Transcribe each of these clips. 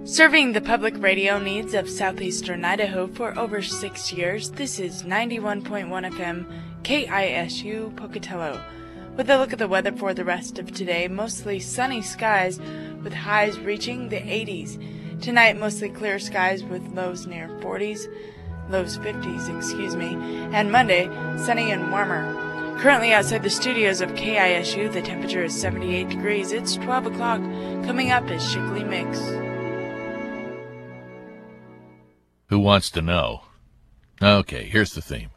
Serving the public radio needs of southeastern Idaho for over 6 years, this is 91.1 FM KISU Pocatello. With a look at the weather for the rest of today, mostly sunny skies with highs reaching the 80s. Tonight, mostly clear skies with lows near 50s, and Monday, sunny and warmer. Currently outside the studios of KISU, the temperature is 78 degrees. It's 12 o'clock. Coming up is Shickley Mix. Who wants to know? Okay, here's the theme.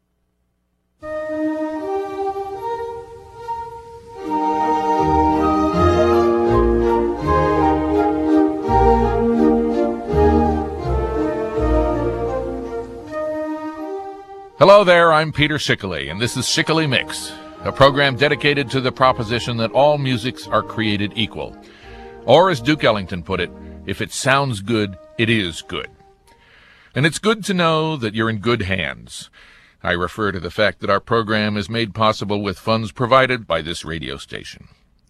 Hello there, I'm Peter Shickley, and this is Shickley Mix, a program dedicated to the proposition that all musics are created equal. Or, as Duke Ellington put it, if it sounds good, it is good. And it's good to know that you're in good hands. I refer to the fact that our program is made possible with funds provided by this radio station.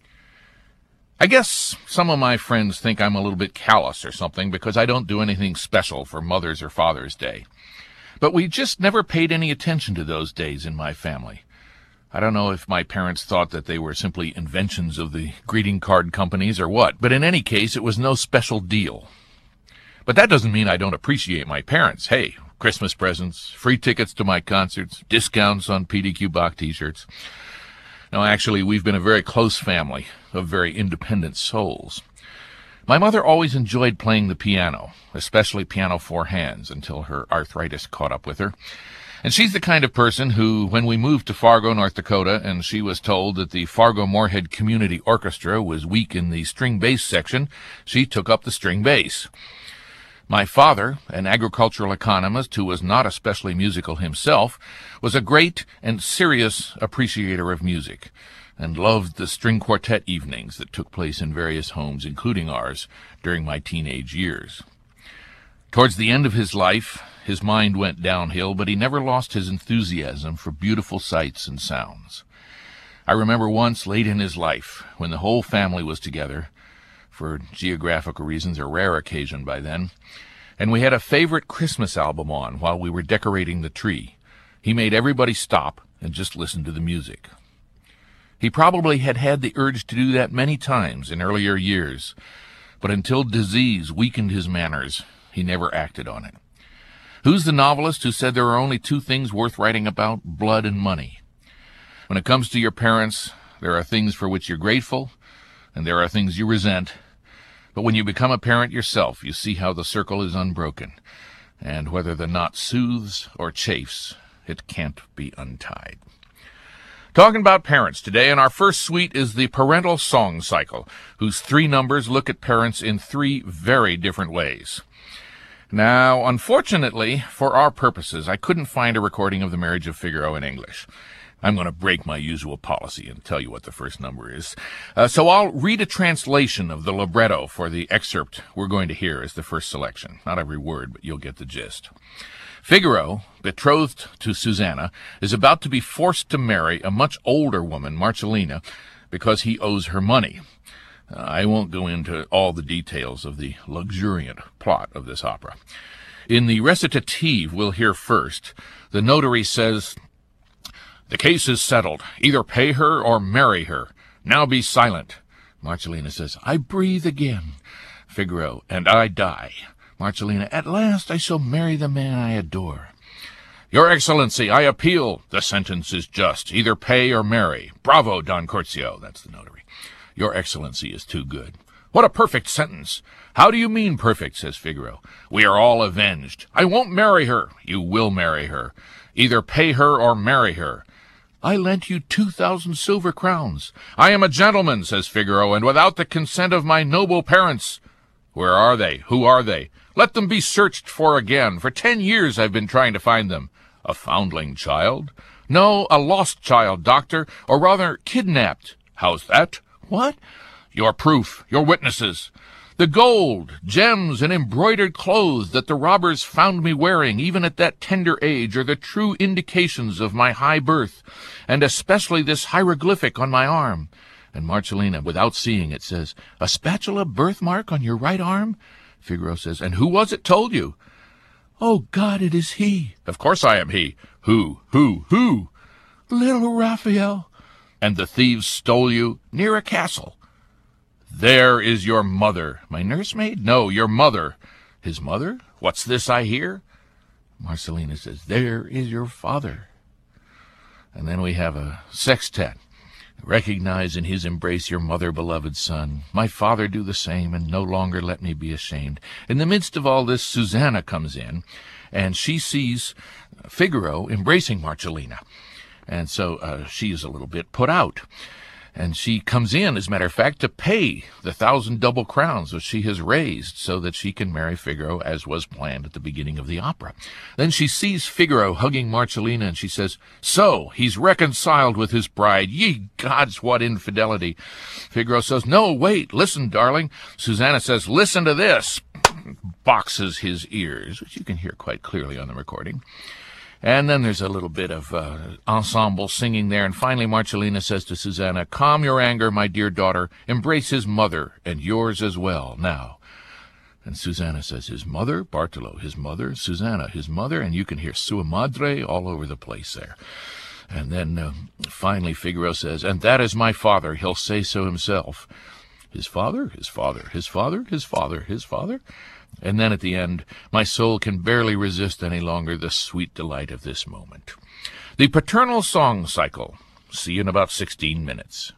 I guess some of my friends think I'm a little bit callous or something because I don't do anything special for Mother's or Father's Day. But we just never paid any attention to those days in my family. I don't know if my parents thought that they were simply inventions of the greeting card companies or what, but in any case, it was no special deal. But that doesn't mean I don't appreciate my parents. Hey, Christmas presents, free tickets to my concerts, discounts on PDQ Bach t-shirts. No, actually, we've been a very close family of very independent souls. My mother always enjoyed playing the piano, especially piano four hands, until her arthritis caught up with her. And she's the kind of person who, when we moved to Fargo, North Dakota, and she was told that the Fargo-Moorhead Community Orchestra was weak in the string bass section, she took up the string bass. My father, an agricultural economist who was not especially musical himself, was a great and serious appreciator of music, and loved the string quartet evenings that took place in various homes, including ours, during my teenage years. Towards the end of his life, his mind went downhill, but he never lost his enthusiasm for beautiful sights and sounds. I remember once late in his life, when the whole family was together, for geographical reasons a rare occasion by then, and we had a favorite Christmas album on while we were decorating the tree. He made everybody stop and just listen to the music. He probably had had the urge to do that many times in earlier years, but until disease weakened his manners, he never acted on it. Who's the novelist who said there are only two things worth writing about, blood and money? When it comes to your parents, there are things for which you're grateful, and there are things you resent. But when you become a parent yourself, you see how the circle is unbroken, and whether the knot soothes or chafes, it can't be untied. Talking about parents today, and our first suite is the Parental Song Cycle, whose 3 numbers look at parents in 3 very different ways. Now, unfortunately, for our purposes, I couldn't find a recording of The Marriage of Figaro in English. I'm going to break my usual policy and tell you what the first number is. So I'll read a translation of the libretto for the excerpt we're going to hear as the first selection. Not every word, but you'll get the gist. Figaro, betrothed to Susanna, is about to be forced to marry a much older woman, Marcellina, because he owes her money. I won't go into all the details of the luxuriant plot of this opera. In the recitative we'll hear first, the notary says, "The case is settled. Either pay her or marry her. Now be silent." Marcellina says, "I breathe again." Figaro, "And I die." Marcellina, "At last I shall marry the man I adore." "Your Excellency, I appeal. The sentence is just. Either pay or marry. Bravo, Don Curzio." That's the notary. "Your Excellency is too good." "What a perfect sentence." "How do you mean perfect?" says Figaro. "We are all avenged." "I won't marry her." "You will marry her. Either pay her or marry her." "I lent you 2,000 silver crowns." "I am a gentleman," says Figaro, "and without the consent of my noble parents." "Where are they? Who are they?" "Let them be searched for again. For 10 years I've been trying to find them." "A foundling child?" "No, a lost child, doctor, or rather kidnapped." "How's that?" "What?" "Your proof, your witnesses. The gold, gems, and embroidered clothes that the robbers found me wearing, even at that tender age, are the true indications of my high birth, and especially this hieroglyphic on my arm." And Marcellina, without seeing it, says, "A spatula birthmark on your right arm?" Figaro says, "And who was it told you?" "Oh, God, it is he." "Of course I am he." Who? "Little Raphael." "And the thieves stole you?" "Near a castle." "There is your mother." "My nursemaid?" "No, your mother." "His mother? What's this I hear?" Marcellina says, "There is your father." And then we have a sextet. "Recognize in his embrace your mother, beloved son. My father do the same, and no longer let me be ashamed." In the midst of all this, Susanna comes in, and she sees Figaro embracing Marcellina. And so she is a little bit put out. And she comes in, as a matter of fact, to pay the 1,000 double crowns which she has raised so that she can marry Figaro, as was planned at the beginning of the opera. Then she sees Figaro hugging Marcellina, and she says, "So, he's reconciled with his bride. Ye gods, what infidelity!" Figaro says, "No, wait, listen, darling." Susanna says, "Listen to this." Boxes his ears, which you can hear quite clearly on the recording. And then there's a little bit of ensemble singing there. And finally, Marcellina says to Susanna, "Calm your anger, my dear daughter. Embrace his mother, and yours as well, now." And Susanna says, "His mother?" Bartolo, "His mother?" Susanna, "His mother?" And you can hear sua madre all over the place there. And then finally Figaro says, "And that is my father. He'll say so himself." "His father? His father? His father? His father? His father?" And then at the end, my soul can barely resist any longer the sweet delight of this moment. The paternal song cycle. See you in about 16 minutes.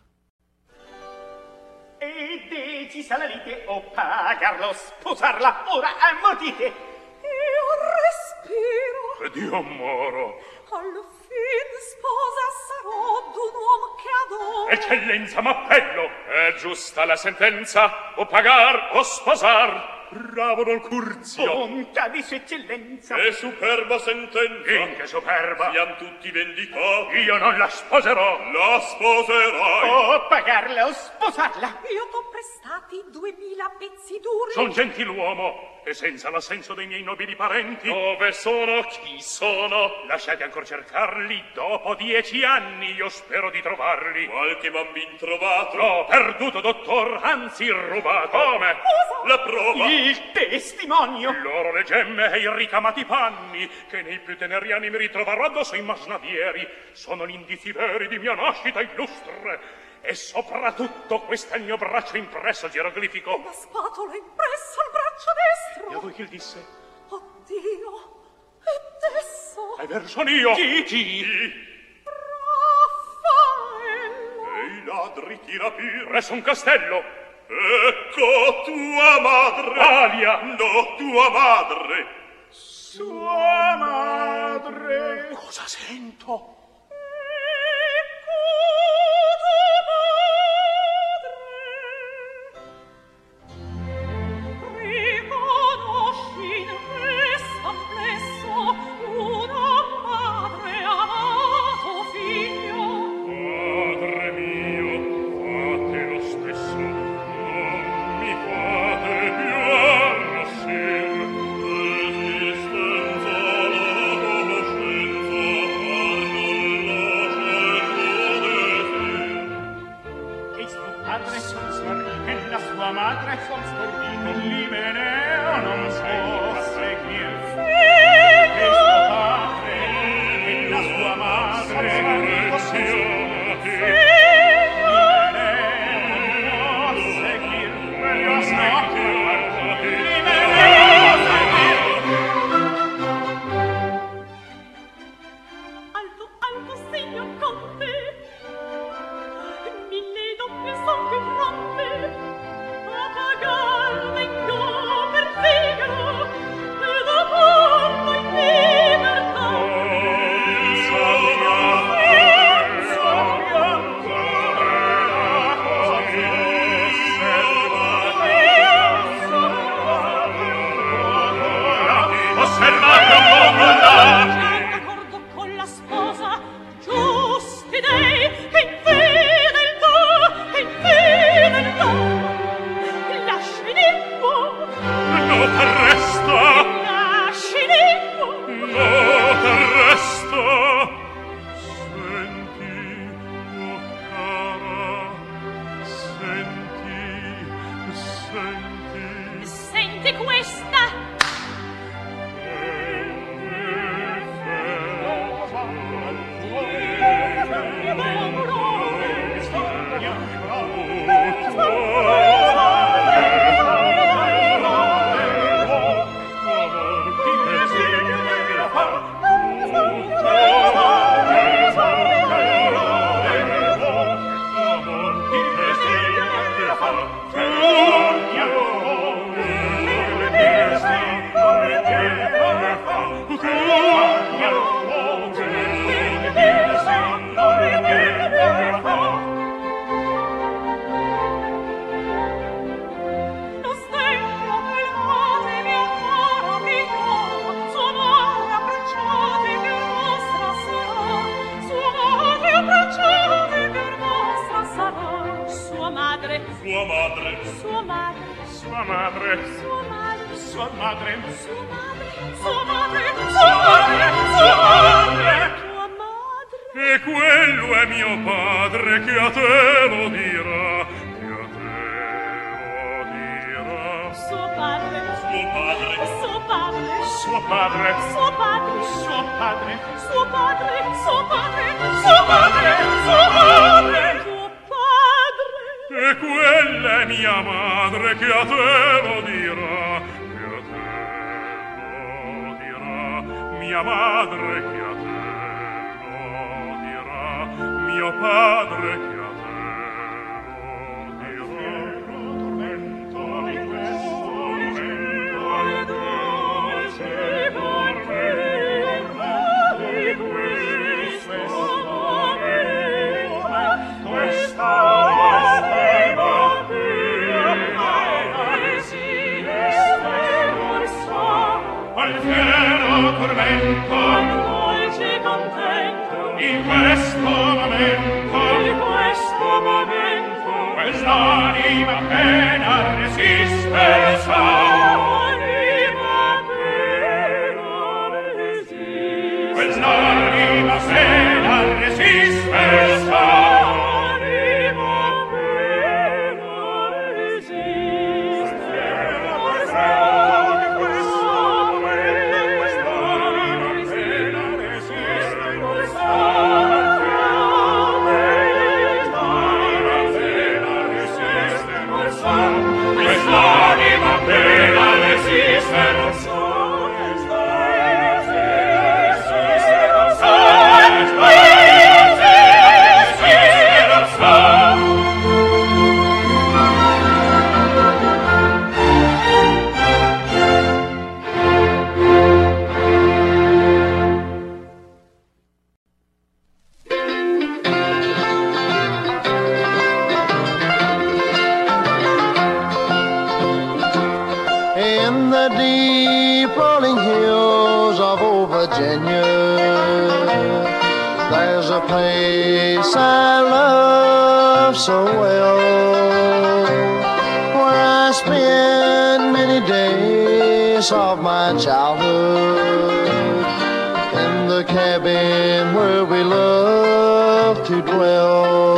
E decisa la lite, o pagarlo, sposarla, ora ammodite. Io respiro. Ed io moro. Alla fin sposa sarò d'un uomo che adoro. Eccellenza, m'appello. È giusta la sentenza, o pagar o sposar. Bravo Don Curzio. Bontà di sua eccellenza. Che superba sentenza. In che superba. Siam tutti vendicati. Io non la sposerò. La sposerai. O pagarla o sposarla. Io t'ho prestati 2000 pezzi duri. Son gentiluomo e senza l'assenso dei miei nobili parenti. Dove sono? Chi sono? Lasciate ancor cercarli. Dopo 10 anni io spero di trovarli. Qualche bambin trovato? L'ho perduto, dottor, anzi rubato. Come? Cosa? La prova. Il testimonio. Loro le gemme e i ricamati panni che nei più teneri anni mi ritroverò addosso i masnadieri sono gli indizi veri di mia nascita illustre. E soprattutto questo è il mio braccio impresso geroglifico. Una spatola impressa al braccio destro. E a voi chi il disse? Oddio, ed esso? È verso io. Chi? Raffaello. E i ladri ti rapir presso un castello. Ecco tua madre. Alia. No, tua madre. Sua madre. Cosa sento? Senti E quello è mio padre che a te lo dirà, che a te lo dirà. Suo padre, Suo padre, suo padre, suo padre, suo padre, Suo padre, suo padre, suo padre, suo padre, suo padre, tuo padre. e quella è mia madre che a te lo dirà, che a te lo dirà, mia madre che a te lo dirà, mio padre che a te lo dirà. Tormento di questo momento è dolce per me, di questo momento, questa tormento, Dolce contento, in questo momento, quest'anima appena resiste sa. Quest'anima appena resiste sa. Quest'anima appena resiste non so. In the deep rolling hills of old Virginia, there's a place I love so well, where I spent many days of my childhood, in the cabin where we loved to dwell.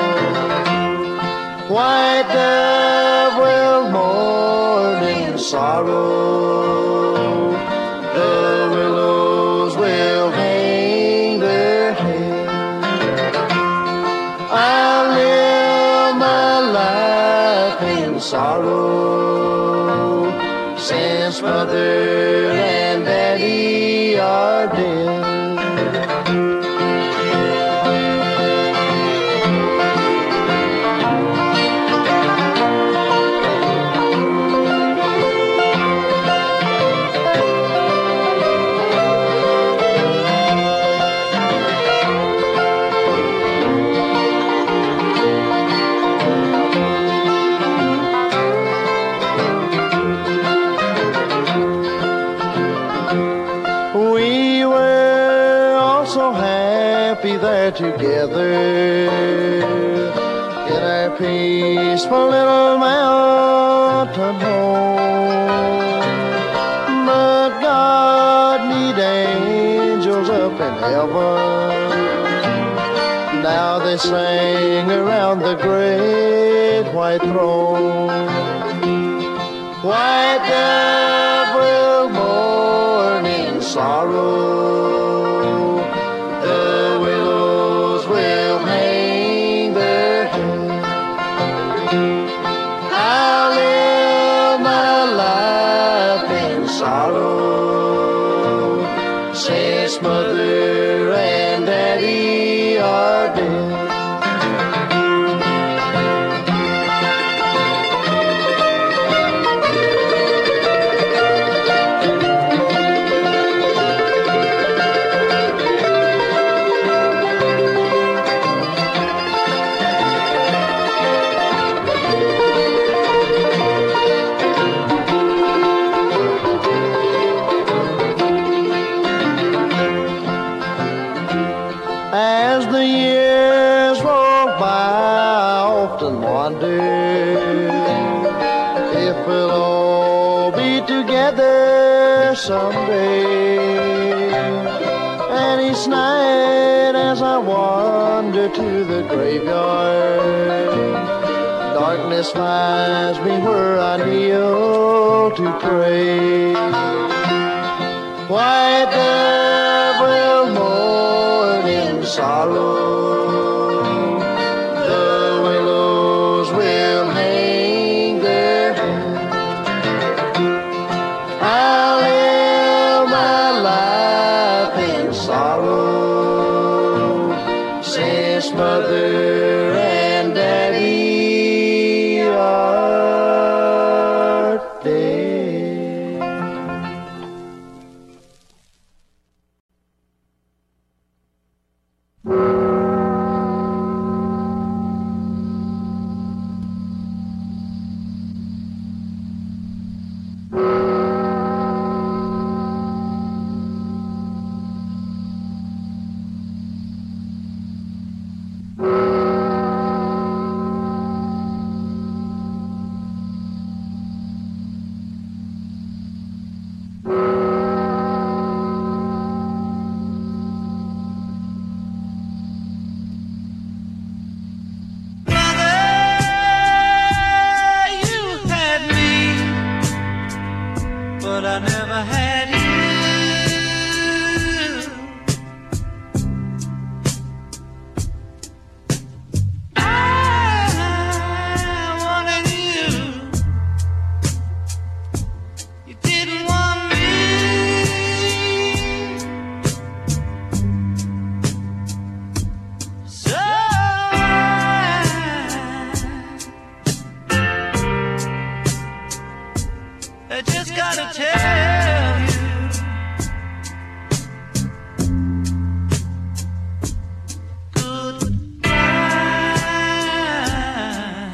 White dove will mourn in sorrow, the willows will hang their head. I'll live my life in sorrow, since mother and daddy are dead. We were all so happy there together in our peaceful little mountain home. But God need angels up in heaven. Now they sing around the great white throne. White dove since Mother and Daddy are dead. As the years roll by, I often wonder if we'll all be together someday. And each night as I wander to the graveyard, darkness finds me where I kneel to pray. White dove will mourn in sorrow, the willows will hang their head. I'll live my life in sorrow, since Mother and Daddy are dead. But I never had you. I wanted you. You didn't want me. So I just gotta tell you, goodbye,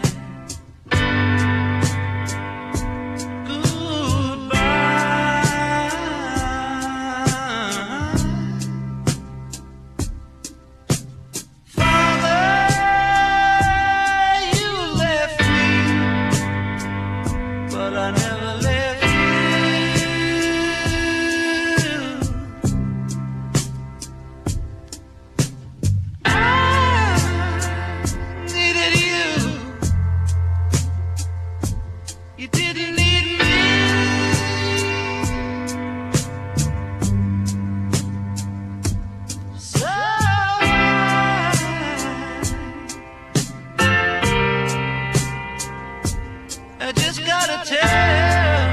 goodbye. Father, you left me, but I never left you. I needed you. You didn't need me. So I just gotta tell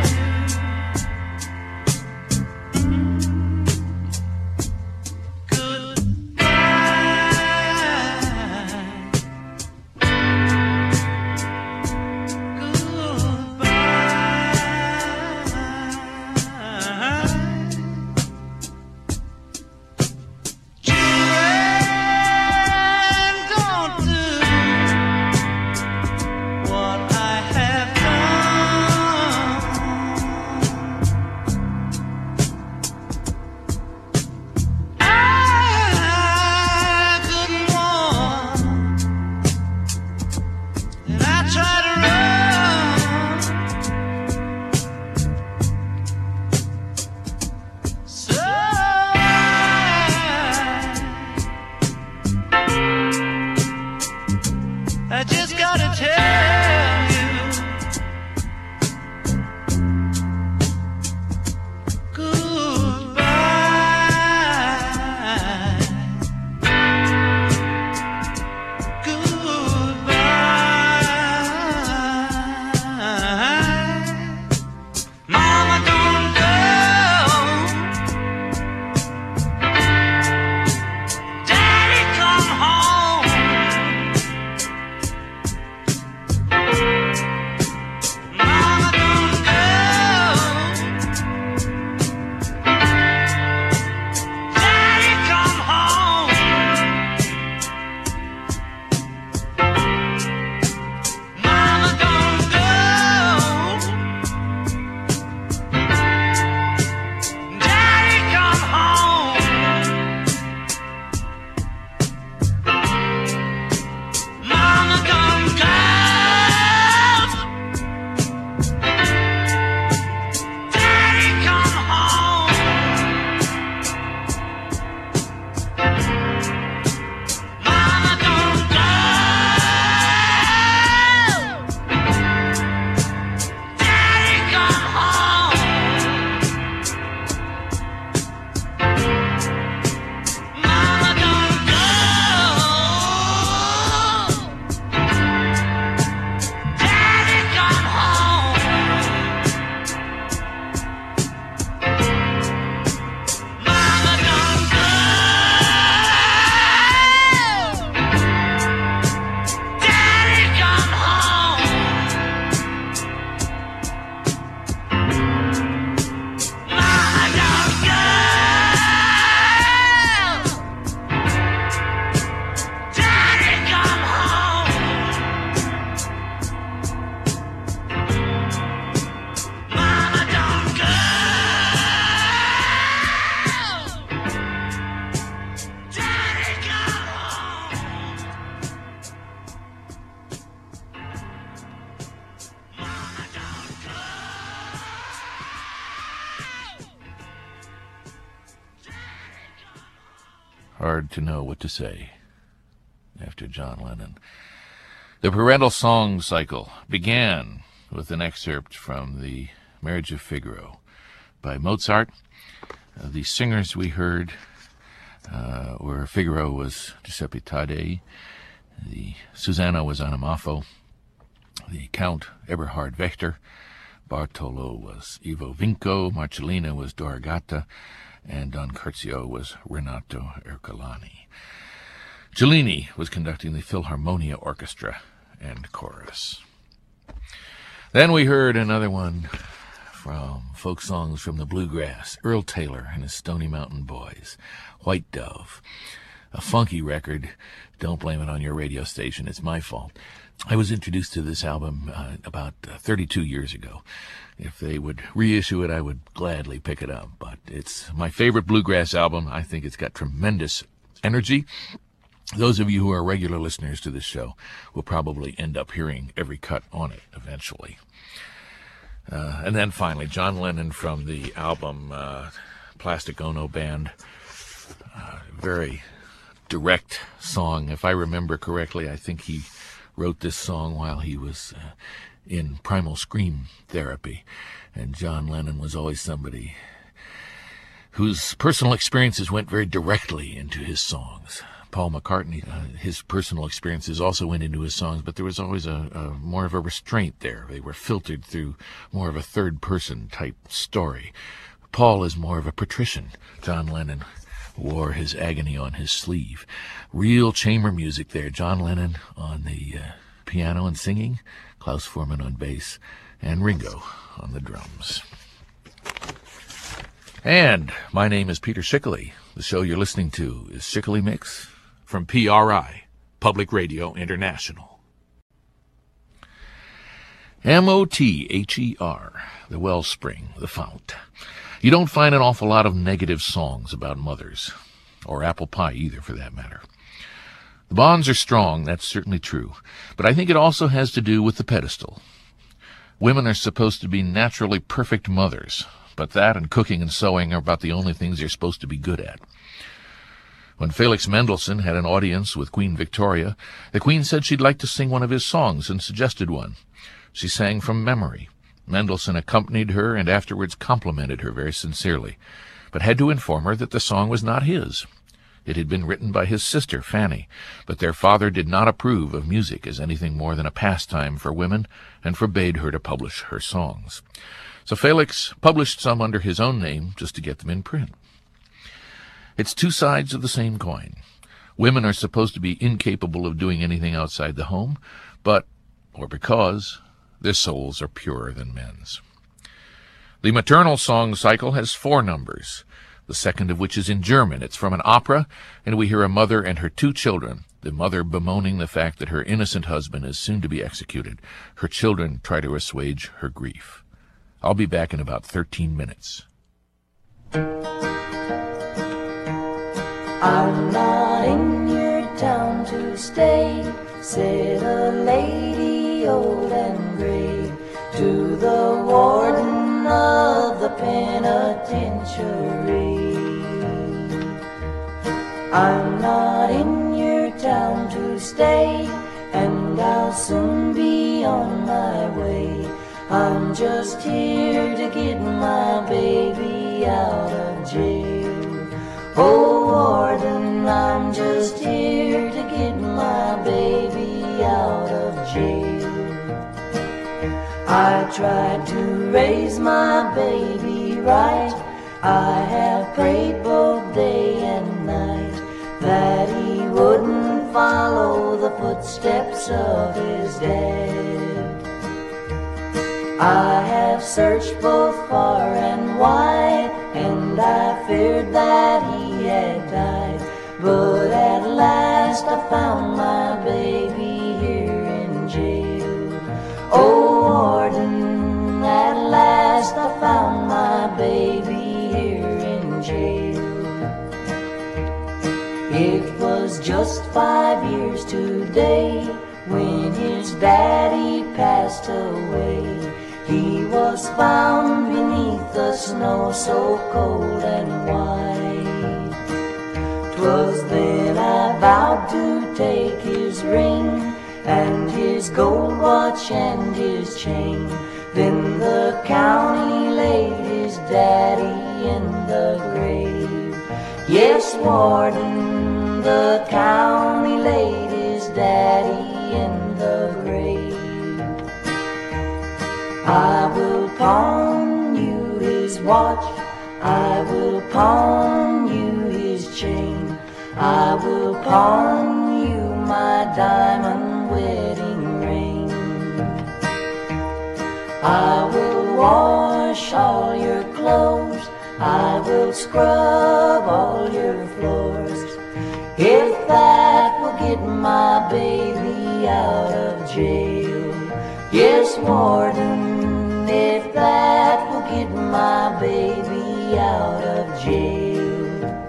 hard to know what to say after John Lennon. The parental song cycle began with an excerpt from The Marriage of Figaro by Mozart. The singers we heard were Figaro was Giuseppe Taddei, the Susanna was Anna Maffo, the Count Eberhard Wächter, Bartolo was Ivo Vinco, Marcellina was Dora Gatta, and Don Curzio was Renato Ercolani. Cellini was conducting the Philharmonia Orchestra and chorus. Then we heard another one from folk songs from the bluegrass, Earl Taylor and his Stony Mountain Boys, White Dove, a funky record. Don't blame it on your radio station, it's my fault. I was introduced to this album about 32 years ago. If they would reissue it, I would gladly pick it up. But it's my favorite bluegrass album. I think it's got tremendous energy. Those of you who are regular listeners to this show will probably end up hearing every cut on it eventually. And then finally, John Lennon from the album Plastic Ono Band. Very direct song. If I remember correctly, I think he wrote this song while he was in primal scream therapy. And John Lennon was always somebody whose personal experiences went very directly into his songs. Paul McCartney, his personal experiences also went into his songs, but there was always a more of a restraint there. They were filtered through more of a third-person type story. Paul is more of a patrician. John Lennon wore his agony on his sleeve. Real chamber music there. John Lennon on the piano and singing, Klaus Voormann on bass, and Ringo on the drums. And my name is Peter Schickley. The show you're listening to is Schickley Mix from PRI, Public Radio International. M-O-T-H-E-R, the wellspring, the fount. You don't find an awful lot of negative songs about mothers, or apple pie either for that matter. The bonds are strong, that's certainly true, but I think it also has to do with the pedestal. Women are supposed to be naturally perfect mothers, but that and cooking and sewing are about the only things they're supposed to be good at. When Felix Mendelssohn had an audience with Queen Victoria, the Queen said she'd like to sing one of his songs and suggested one. She sang from memory. Mendelssohn accompanied her and afterwards complimented her very sincerely, but had to inform her that the song was not his. It had been written by his sister, Fanny, but their father did not approve of music as anything more than a pastime for women and forbade her to publish her songs. So Felix published some under his own name just to get them in print. It's two sides of the same coin. Women are supposed to be incapable of doing anything outside the home, but, or because, their souls are purer than men's. The maternal song cycle has 4 numbers, the second of which is in German. It's from an opera, and we hear a mother and her 2 children, the mother bemoaning the fact that her innocent husband is soon to be executed. Her children try to assuage her grief. I'll be back in about 13 minutes. I'm not in your town to stay, said a lady old and gray to the warden of the penitentiary. I'm not in your town to stay, and I'll soon be on my way. I'm just here to get my baby out of jail. Oh, warden, I'm just here to get my baby out of jail. I tried to raise my baby right. I have prayed both day and night that he wouldn't follow the footsteps of his dad. I have searched both far and wide, and I feared that he had died. But at last I found my baby here in jail. Oh, warden, at last I found my baby here in jail. It was just 5 years today when his daddy passed away. He was found beneath the snow so cold and white. 'Twas there and his gold watch and his chain. Then the county laid his daddy in the grave. Yes, Warden, the county laid his daddy in the grave. I will pawn you his watch, I will pawn you his chain, I will pawn you my diamond wedding ring. I will wash all your clothes, I will scrub all your floors, if that will get my baby out of jail. Yes, Warden, if that will get my baby out of jail.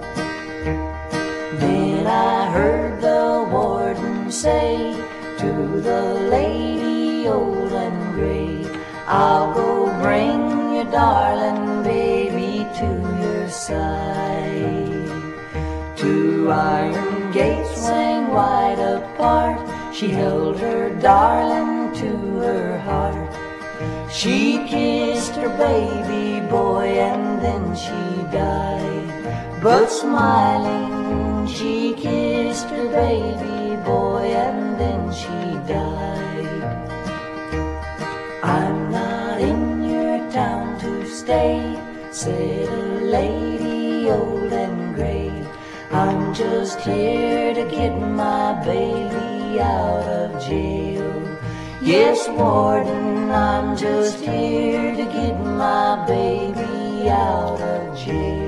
Then I heard the warden say to the lady old and gray, I'll go bring your darling baby to your side. Two iron gates swing wide apart, she held her darling to her heart. She kissed her baby boy and then she died. But smiling, she kissed her baby boy and then she died. I'm not in your town to stay, said a lady old and gray. I'm just here to get my baby out of jail. Yes, Warden, I'm just here to get my baby out of jail.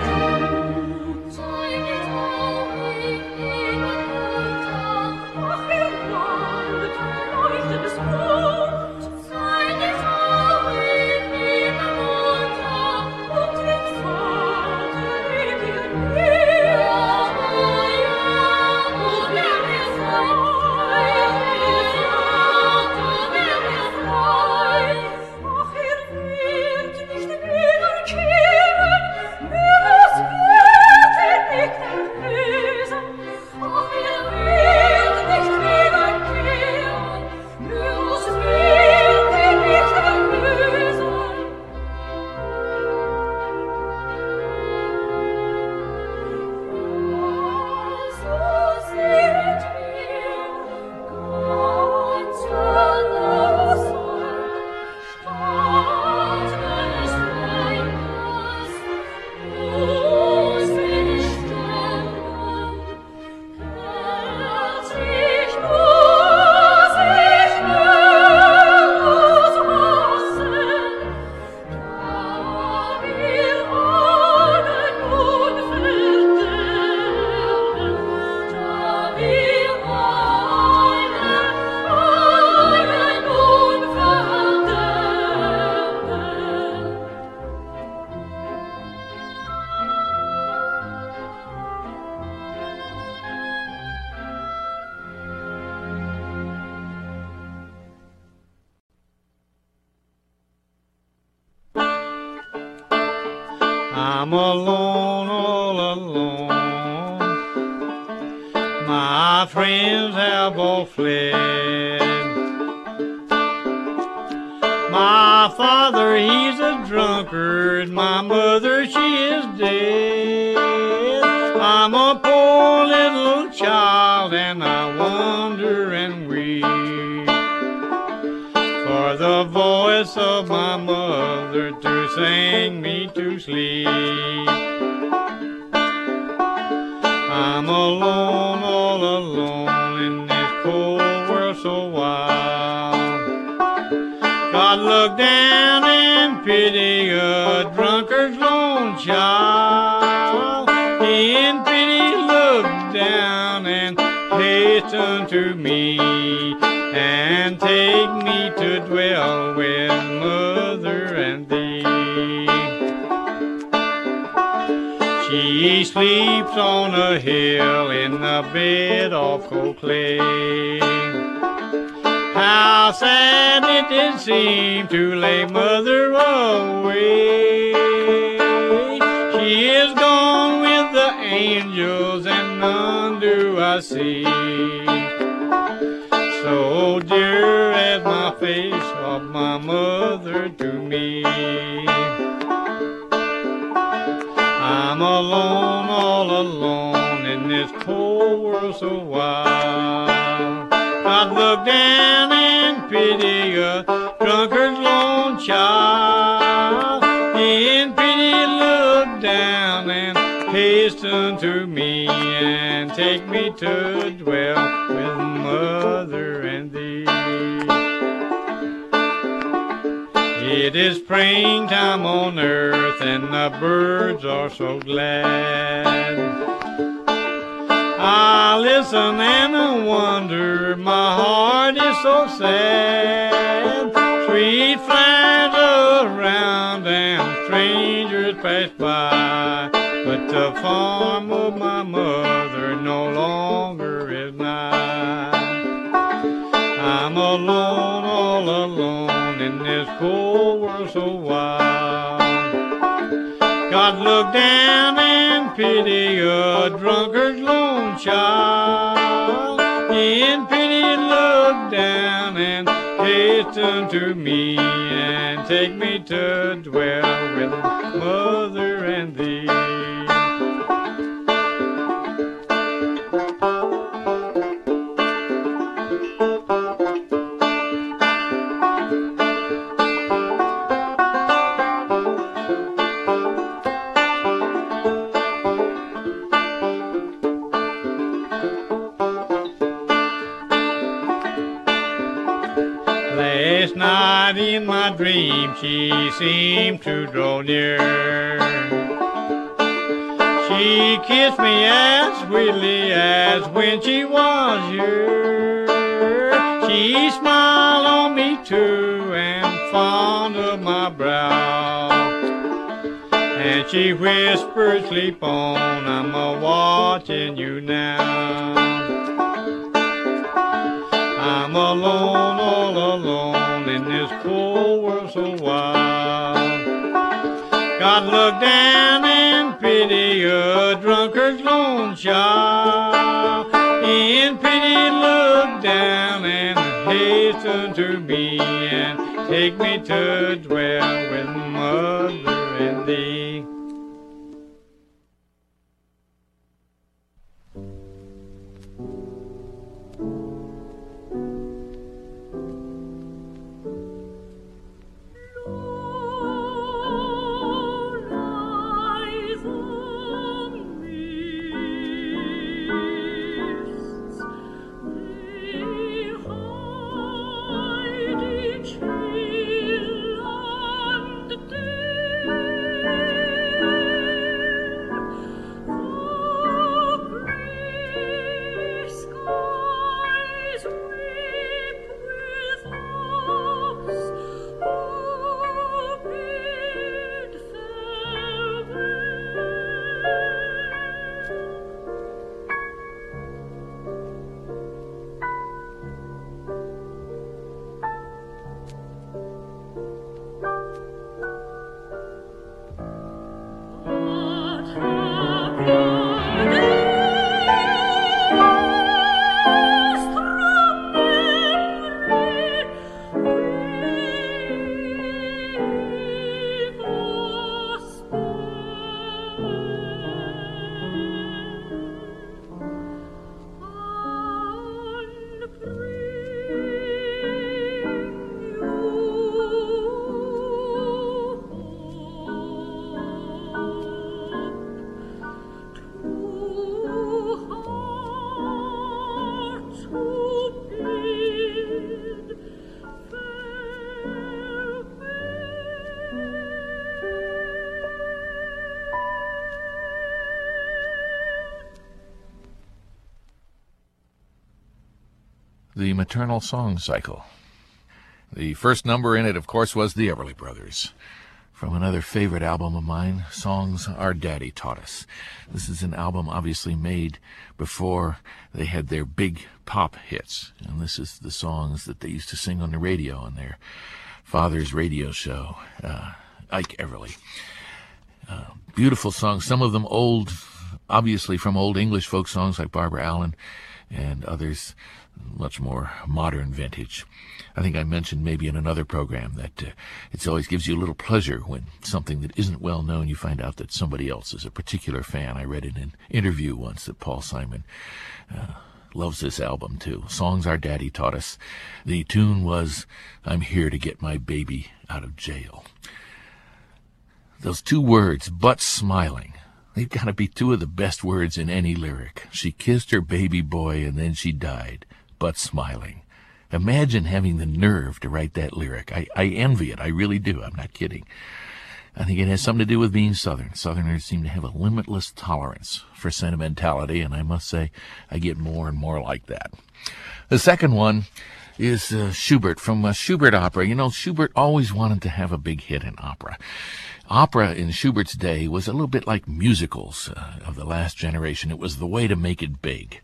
Oh, I'm alone, all alone. My friends have all fled. My father, he's a drunkard. My mother, she is dead. I'm a poor little child, and I wonder and weep for the voice of my mother to sing me to sleep. I'm alone, all alone in this cold world so wild. God look down and pity a drunkard's lone child. He in pity looked down and hasten to me and take me to dwell with mother and thee. She sleeps on a hill in a bed of cold clay. How sad it did seem to lay mother away. She is gone with the angels and none do I see. So dear as my face of my mother to me. I'm alone, all alone in this cold world so wild. God look down and pity a drunkard's lone child. He in pity look down and hasten to me and take me to dwell with mother and thee. It is springtime on earth and the birds are so glad. I listen and I wonder, my heart is so sad. Sweet flies around and strangers pass by, but the farm of my mother no longer is nigh. I'm alone, all alone in this cold world so wild. God look down and pity a drunkard's lone child. In pity look down and hasten to me and take me to dwell with mother and thee. Last night in my dream she seemed to draw near. She kissed me as sweetly as when she was here. She smiled on me too and fond of my brow. And she whispered, sleep on, I'm a-watching you now. I'm alone, all alone in this cold world so wild. God look down and pity a drunkard's lone child. In pity look down and hasten to me and take me to dwell with mother and thee. Chill and day. the Maternal Song Cycle. The first number in it, of course, was the Everly Brothers, from another favorite album of mine, Songs Our Daddy Taught Us. This is an album obviously made before they had their big pop hits, and this is the songs that they used to sing on the radio on their father's radio show, Ike Everly. Beautiful songs, some of them old, obviously from old English folk songs like Barbara Allen, and others much more modern vintage. I think I mentioned maybe in another program that it always gives you a little pleasure when something that isn't well known, you find out that somebody else is a particular fan. I read in an interview once that Paul Simon loves this album too. Songs Our Daddy Taught Us. The tune was, I'm Here to Get My Baby Out of Jail. Those two words, but smiling, they've got to be two of the best words in any lyric. She kissed her baby boy and then she died, but smiling. Imagine having the nerve to write that lyric. I envy it. I really do. I'm not kidding. I think it has something to do with being Southern. Southerners seem to have a limitless tolerance for sentimentality, and I must say I get more and more like that. The second one is Schubert, from a Schubert opera. You know, Schubert always wanted to have a big hit in opera. Opera in Schubert's day was a little bit like musicals of the last generation. It was the way to make it big.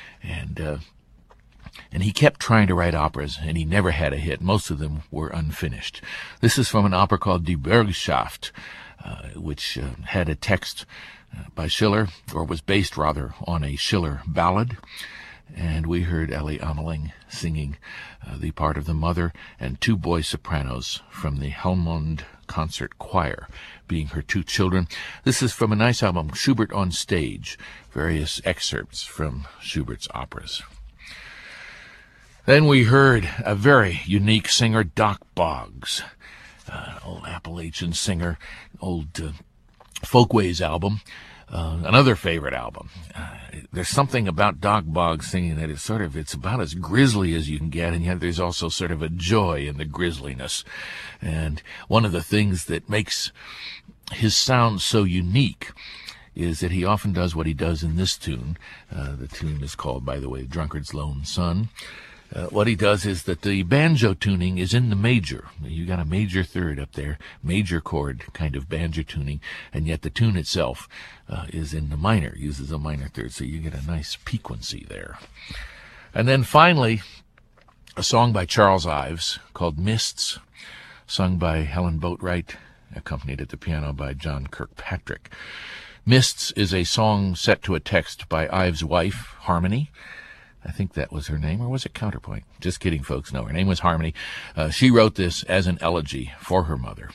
And he kept trying to write operas, and he never had a hit. Most of them were unfinished. This is from an opera called Die Bürgschaft, which had a text by Schiller, or was based, rather, on a Schiller ballad. And we heard Ellie Ameling singing the part of the mother, and two boy sopranos from the Helmond Concert Choir being her two children. This is from a nice album, Schubert on Stage, various excerpts from Schubert's operas. Then we heard a very unique singer, Doc Boggs, old Appalachian singer, old Folkways album, another favorite album. There's something about Doc Boggs singing that is it's about as grisly as you can get, and yet there's also sort of a joy in the grisliness. And one of the things that makes his sound so unique is that he often does what he does in this tune. The tune is called, by the way, Drunkard's Lone Son. What he does is that the banjo tuning is in the major. You got a major third up there, major chord kind of banjo tuning, and yet the tune itself is in the minor, uses a minor third, so you get a nice piquancy there. And then finally, a song by Charles Ives called Mists, sung by Helen Boatwright, accompanied at the piano by John Kirkpatrick. Mists is a song set to a text by Ives' wife, Harmony. I think that was her name, or was it Counterpoint? Just kidding, folks. No, her name was Harmony. She wrote this as an elegy for her mother.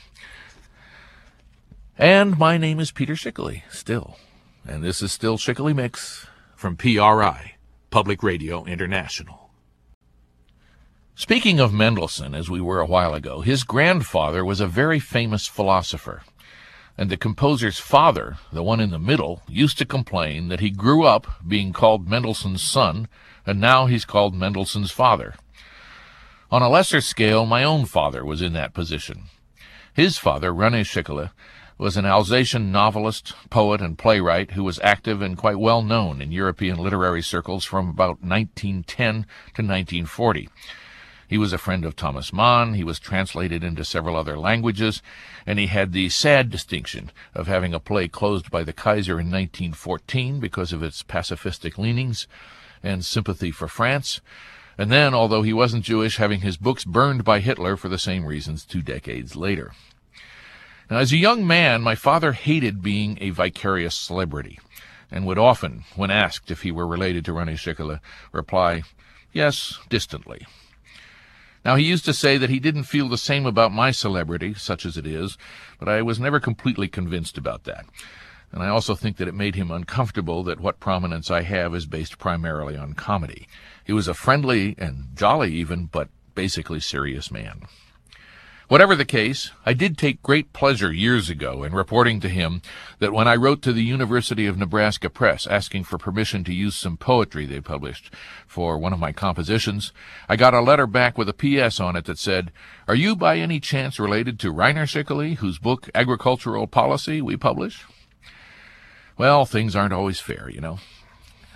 And my name is Peter Schickley, still. And this is still Schickley Mix from PRI, Public Radio International. Speaking of Mendelssohn, as we were a while ago, his grandfather was a very famous philosopher. And the composer's father, the one in the middle, used to complain that he grew up being called Mendelssohn's son, and now he's called Mendelssohn's father. On a lesser scale, my own father was in that position. His father, René Schickley, was an Alsatian novelist, poet, and playwright who was active and quite well known in European literary circles from about 1910 to 1940. He was a friend of Thomas Mann, he was translated into several other languages, and he had the sad distinction of having a play closed by the Kaiser in 1914 because of its pacifistic leanings and sympathy for France, and then, although he wasn't Jewish, having his books burned by Hitler for the same reasons 2 decades later. Now, as a young man, my father hated being a vicarious celebrity, and would often, when asked if he were related to René Schickley, reply, yes, distantly. Now, he used to say that he didn't feel the same about my celebrity, such as it is, but I was never completely convinced about that. And I also think that it made him uncomfortable that what prominence I have is based primarily on comedy. He was a friendly and jolly even, but basically serious man. Whatever the case, I did take great pleasure years ago in reporting to him that when I wrote to the University of Nebraska Press asking for permission to use some poetry they published for one of my compositions, I got a letter back with a P.S. on it that said, "Are you by any chance related to Reiner Schickley, whose book Agricultural Policy we publish?" Well, things aren't always fair, you know.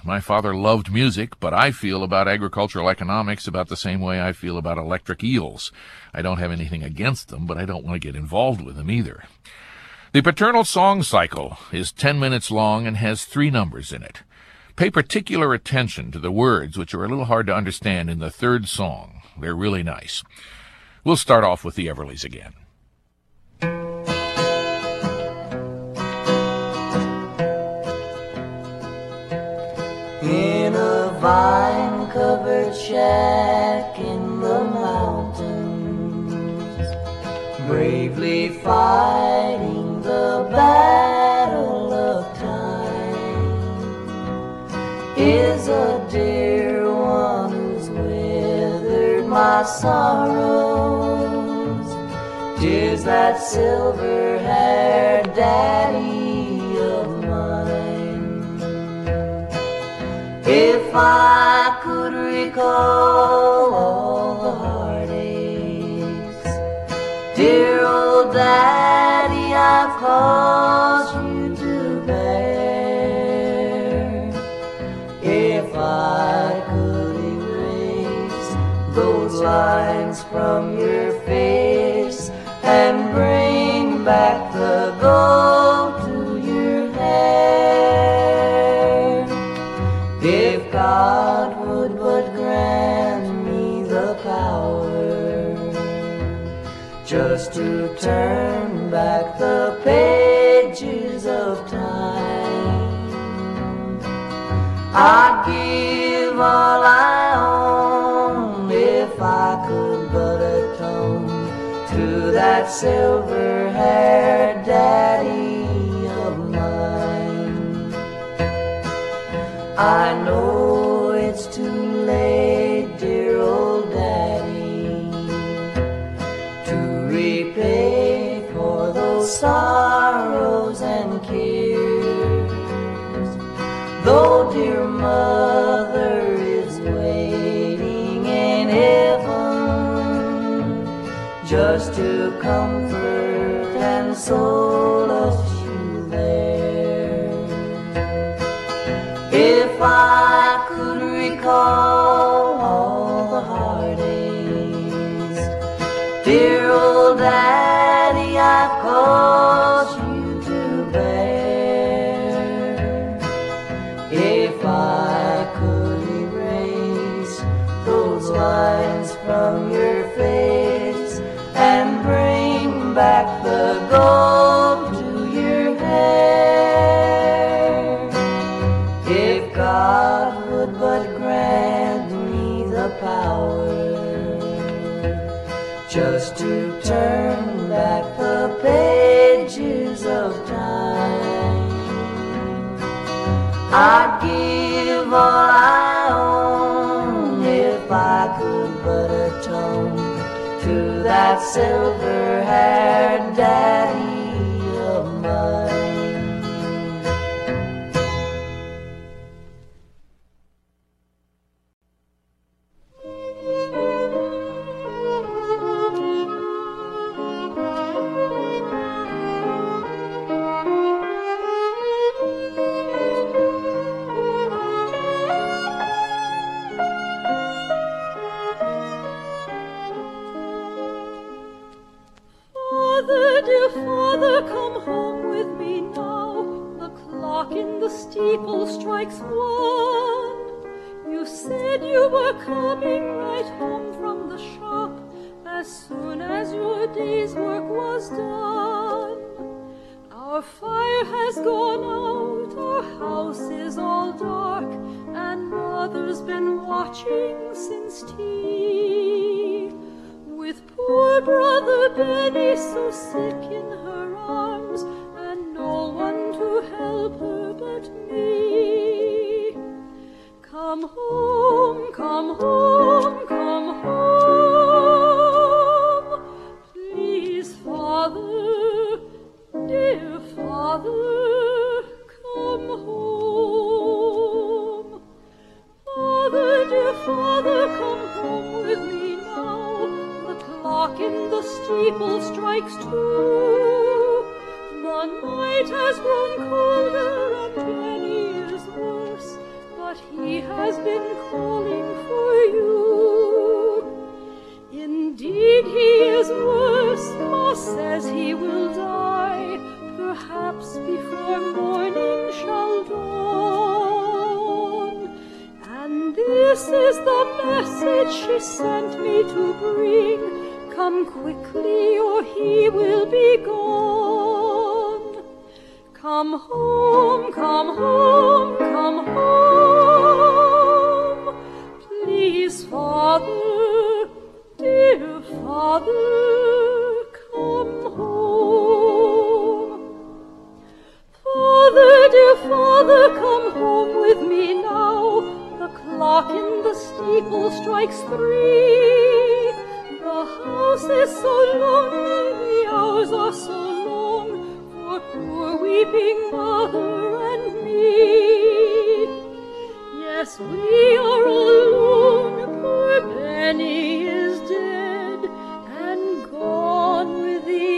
My father loved music, but I feel about agricultural economics about the same way I feel about electric eels. I don't have anything against them, but I don't want to get involved with them either. The paternal song cycle is 10 minutes long and has 3 numbers in it. Pay particular attention to the words, which are a little hard to understand in the 3rd song. They're really nice. We'll start off with the Everlys again. In a vine-covered shack in the mountains, bravely fighting the battle of time, is a dear one who's withered my sorrows. 'Tis that silver-haired daddy of mine. If I could recall all the heartaches, dear old daddy, I've caused you to bear. If I could erase those lines from your face and bring back the gold to your hair, if God would but grant me the power just to turn back the pages of time, I'd give all I own if I could but atone to that silver-haired daddy of mine. I know it's too late, dear old daddy, to repay for those sorrows and cares, though dear mother is waiting in heaven just to comfort and solace you there. If I could recall all the heartaches, dear old daddy, I've caused you to bear. If I could erase those lines from your face and bring back the gold to your hair, if God would but grant me the power just to turn back the pages of time, I'd give all I own if I could but atone to that silver-haired daddy of mine. Father, come home with me now. The clock in the steeple strikes 1. You said you were coming right home from the shop as soon as your day's work was done. Our fire has gone out, our house is all dark, and Mother's been watching since tea. With poor brother Benny so sick in her arms, and no one to help her but me. Come home, come home, come home. Please, Father, dear Father, come home. Father, dear Father, come home with me now. The clock in the steeple strikes 2. The night has grown colder and Benny is worse, but has been calling for you. Indeed, he is worse. Ma says he will die, perhaps before morning shall dawn. And this is the message she sent me to bring. Come quickly, or he will be gone. Come home, come home, come home. Please, Father, dear Father, come home. Father, dear Father, come home with me now. The clock in the steeple strikes 3. The house is so lonely, the hours are so long, for poor weeping mother and me. Yes, we are alone, poor Benny is dead, and gone with the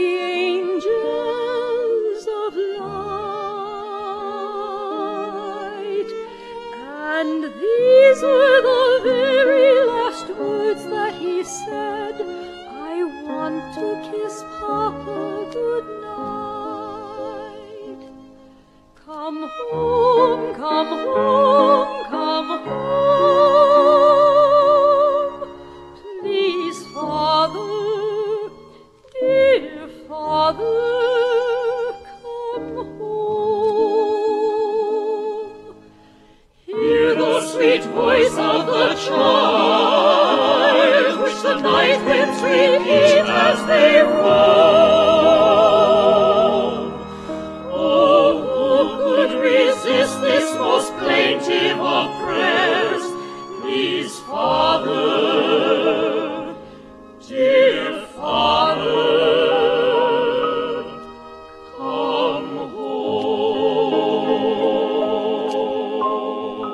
angels of light. And these were the very last words that he said. I want to kiss Papa good night. Come home, come home, come home. Please, Father, dear Father, come home. Hear the sweet voice of the child, which the night winds repeat as they roam. Oh, who could resist this most plaintive of prayers? Please, Father, dear Father, come home.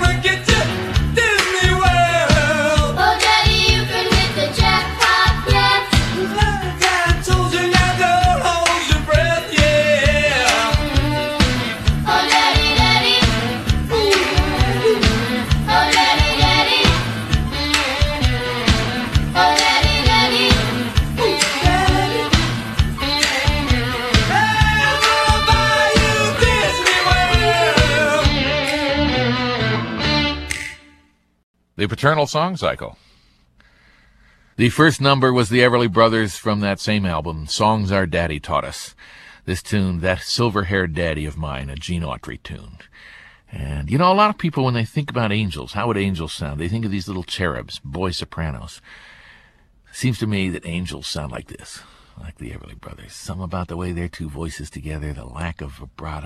Oh, Daddy, you can hit the jackpot, yeah. the Paternal Song Cycle. The first number was the Everly Brothers from that same album, Songs Our Daddy Taught Us. This tune, That Silver-Haired Daddy of Mine, a Gene Autry tune. And, you know, a lot of people, when they think about angels, how would angels sound? They think of these little cherubs, boy sopranos. Seems to me that angels sound like this, like the Everly Brothers. Something about the way their two voices together, the lack of vibrato.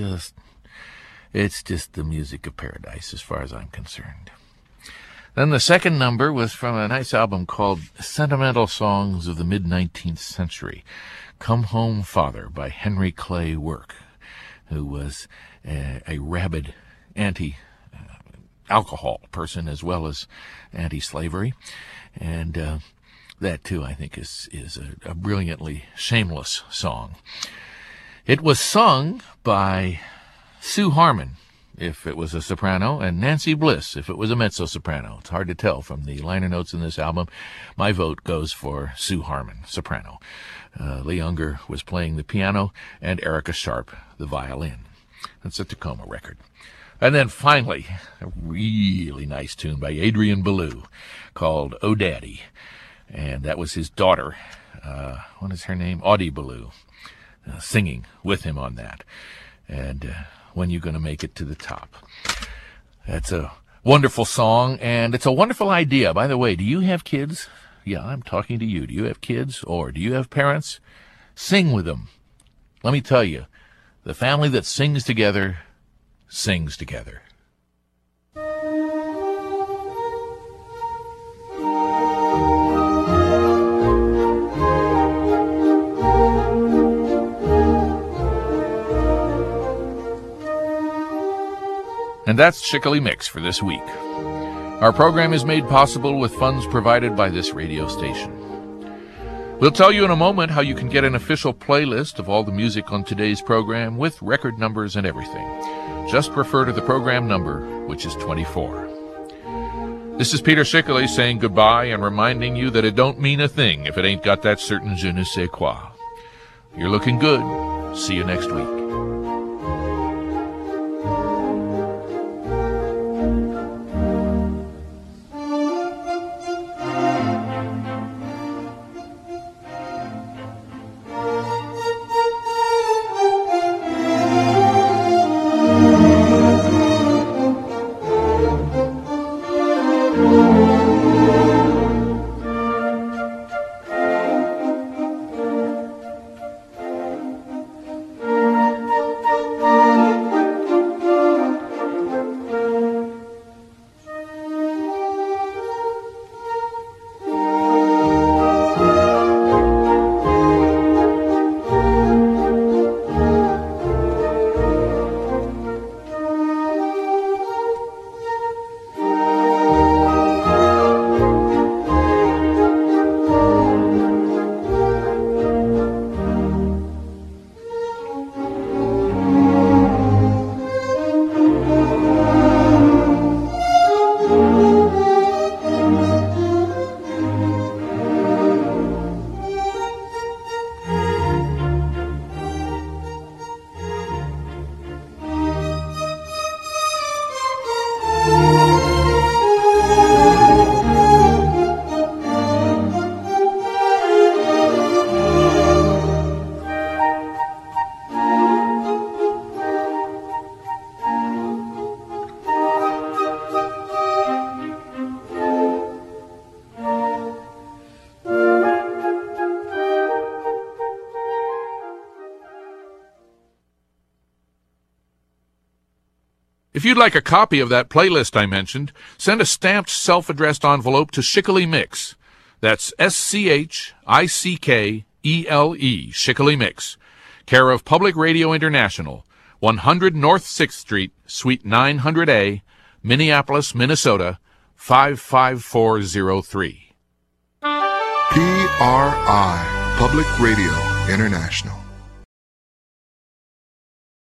It's just the music of paradise as far as I'm concerned. Then the second number was from a nice album called Sentimental Songs of the Mid-19th Century, Come Home Father by Henry Clay Work, who was a rabid anti-alcohol person as well as anti-slavery. And that, too, I think is a brilliantly shameless song. It was sung by Sue Harmon, if it was a soprano, and Nancy Bliss, if it was a mezzo-soprano. It's hard to tell from the liner notes in this album. My vote goes for Sue Harmon, soprano. Lee Unger was playing the piano, and Erica Sharp, the violin. That's a Tacoma record. And then finally, a really nice tune by Adrian Belew called Oh Daddy. And that was his daughter, what is her name? Audie Belew, singing with him on that. And When You Gonna Make It to the Top. That's a wonderful song, and it's a wonderful idea. By the way, do you have kids? Yeah, I'm talking to you. Do you have kids, or do you have parents? Sing with them. Let me tell you, the family that sings together, sings together. And that's Chickily Mix for this week. Our program is made possible with funds provided by this radio station. We'll tell you in a moment how you can get an official playlist of all the music on today's program with record numbers and everything. Just refer to the program number, which is 24. This is Peter Chickily saying goodbye and reminding you that it don't mean a thing if it ain't got that certain je ne sais quoi. You're looking good. See you next week. If you'd like a copy of that playlist I mentioned, send a stamped self-addressed envelope to Chickily Mix. That's SCHICKELE, Chickily Mix, care of Public Radio International, 100 North 6th Street, Suite 900A, Minneapolis, Minnesota, 55403. PRI, Public Radio International.